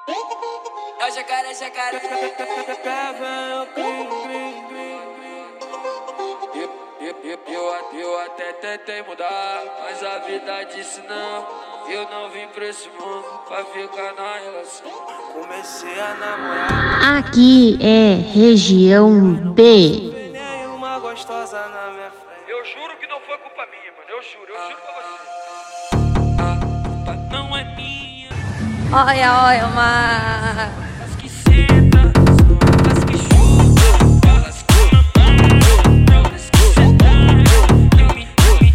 É o jacaré, jacaré. Eu até tentei mudar, mas a vida disse não. Eu não vim pra esse mundo pra ficar na relação. Comecei a namorar. Aqui é região B. Uma gostosa na minha frente. Eu juro que não foi culpa minha, mano. Eu juro pra você. A culpa não é minha. Olha, uma... As que sentam, as que chutam, as que amam, as que sentam. Eu me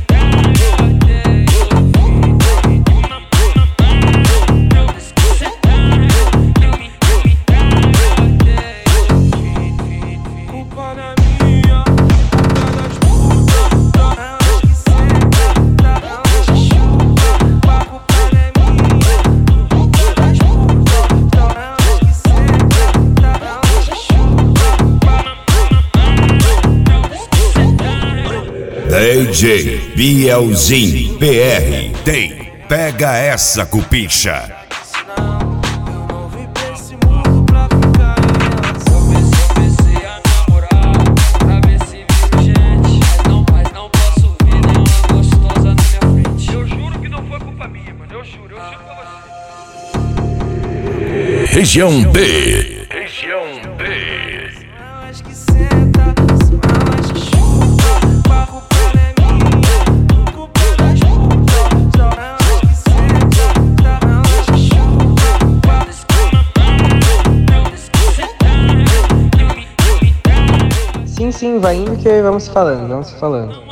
culpa não é minha. Elas putas, elas que sentam, elas que chutam. A culpa não é minha. Elas putas, elas que sentam, elas que chutam. DJ Bielzinho PR tem Pega Essa Cupincha. Comecei a namorar pra ver se viro gente. Mas não posso ver nenhuma gostosa na minha frente. Eu juro que não foi culpa minha, mano. Eu juro pra você. Região B. Elas que sentam, elas que chutam. A culpa não é minha. A culpa das putas, elas que sentam, elas que chutam. Elas que amam, elas que sentam. Sim, vai indo que vamos falando.